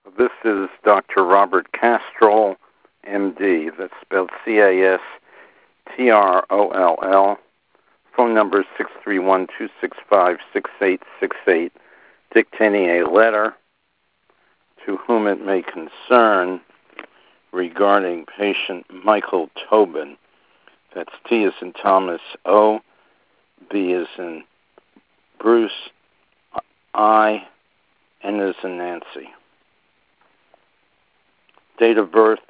This is Dr. Robert Castrol, MD. That's spelled Castrol. Phone number 631-265-6868. Dictating a letter to whom it may concern regarding patient Michael Tobin. That's T as in Thomas, O, B as in Bruce, I, N as in Nancy. Date of birth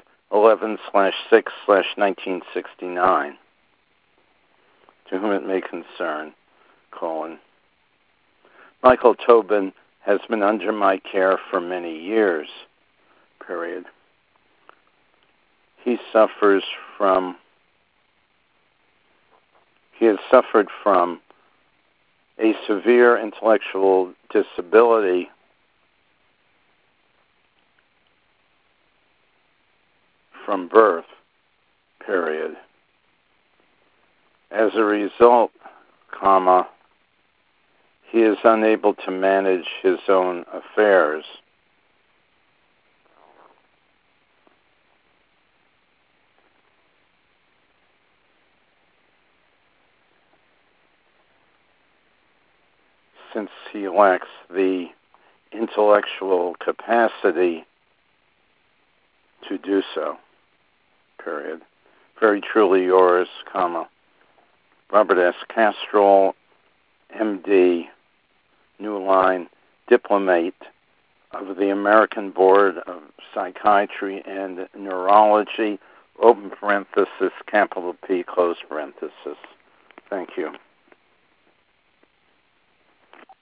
11/6/1969. To whom it may concern, colon. Michael Tobin has been under my care for many years, period. He has suffered from a severe intellectual disability from birth, period. As a result, comma, he is unable to manage his own affairs. Since he lacks the intellectual capacity to do so, period. Very truly yours, comma, Robert S. Castrol, MD, New Line, Diplomate of the American Board of Psychiatry and Neurology, open parenthesis, capital P, close parenthesis. Thank you.